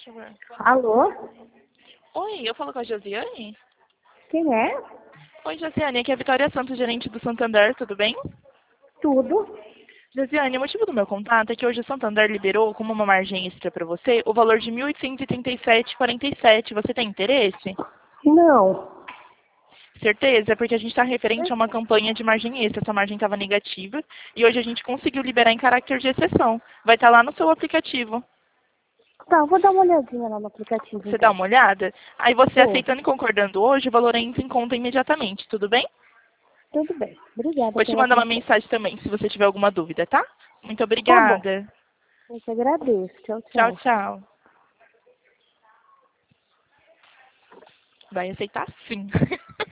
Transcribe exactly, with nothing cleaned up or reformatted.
Deixa eu ver. Alô? Oi, eu falo com a Josiane? Quem é? Oi, Josiane, aqui é a Vitória Santos, gerente do Santander, tudo bem? Tudo? Josiane, o motivo do meu contato é que hoje o Santander liberou como uma margem extra para você o valor de mil oitocentos e trinta e sete reais e quarenta e sete centavos. Você tem interesse? Não. Certeza, porque a gente está referente a uma campanha de margem extra. Essa margem estava negativa e hoje a gente conseguiu liberar em caráter de exceção. Vai estar lá no seu aplicativo. Tá, eu vou dar uma olhadinha lá no aplicativo Você dá então. uma olhada? Aí você Vou. aceitando e concordando hoje, o valor entra em conta imediatamente, tudo bem? Tudo bem. Obrigada Vou te pela mandar uma atenção. mensagem também, se você tiver alguma dúvida, tá? Muito Tá bom. obrigada. Eu te agradeço. Tchau, Tchau, tchau. tchau. Vai aceitar sim.